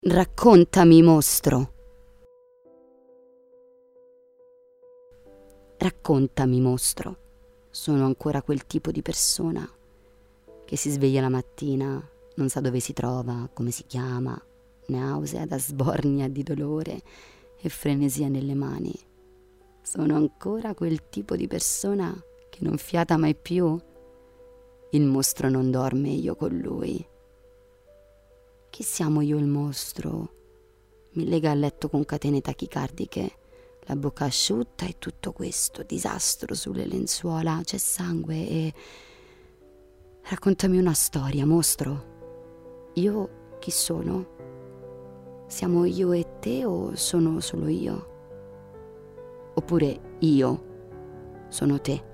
Raccontami, mostro. Raccontami, mostro. Sono ancora quel tipo di persona che si sveglia la mattina, non sa dove si trova, come si chiama, nausea da sbornia di dolore e frenesia nelle mani. Sono ancora quel tipo di persona che non fiata mai più. Il mostro non dorme, io con lui. Chi siamo io e il mostro? Mi lega al letto con catene tachicardiche, la bocca asciutta e tutto questo disastro sulle lenzuola, c'è sangue e... Raccontami una storia, mostro. Io chi sono? Siamo io e te o sono solo io? Oppure io sono te?